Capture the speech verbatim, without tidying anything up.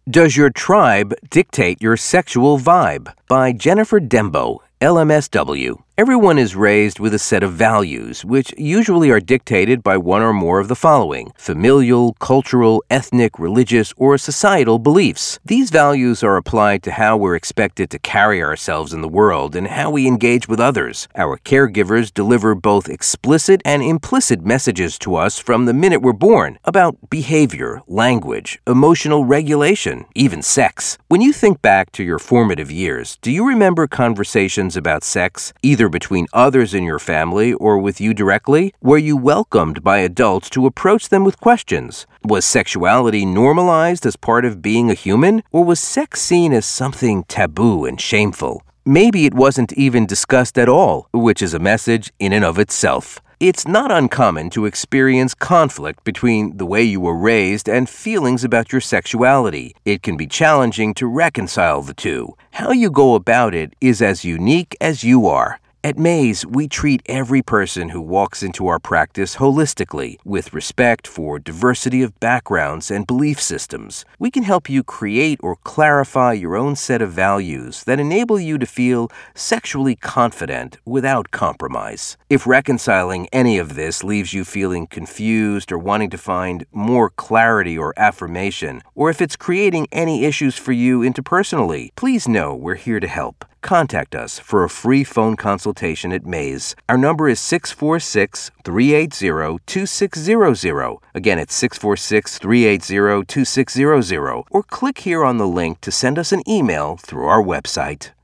Does Your Tribe Dictate Your Sexual Vibe? By Jennifer Dembo, L M S W. Everyone is raised with a set of values, which usually are dictated by one or more of the following: familial, cultural, ethnic, religious, or societal beliefs. These values are applied to how we're expected to carry ourselves in the world and how we engage with others. Our caregivers deliver both explicit and implicit messages to us from the minute we're born about behavior, language, emotional regulation, even sex. When you think back to your formative years, do you remember conversations about sex, either between others in your family or with you directly? Were you welcomed by adults to approach them with questions? Was sexuality normalized as part of being a human, or was sex seen as something taboo and shameful? Maybe it wasn't even discussed at all, which is a message in and of itself. It's not uncommon to experience conflict between the way you were raised and feelings about your sexuality. It can be challenging to reconcile the two. How you go about it is as unique as you are. At Maze, we treat every person who walks into our practice holistically, with respect for diversity of backgrounds and belief systems. We can help you create or clarify your own set of values that enable you to feel sexually confident without compromise. If reconciling any of this leaves you feeling confused or wanting to find more clarity or affirmation, or if it's creating any issues for you interpersonally, please know we're here to help. Contact us for a free phone consultation at Maze. Our number is six four six, three eight zero, two six zero zero. Again, it's six four six, three eight zero, two six zero zero. Or click here on the link to send us an email through our website.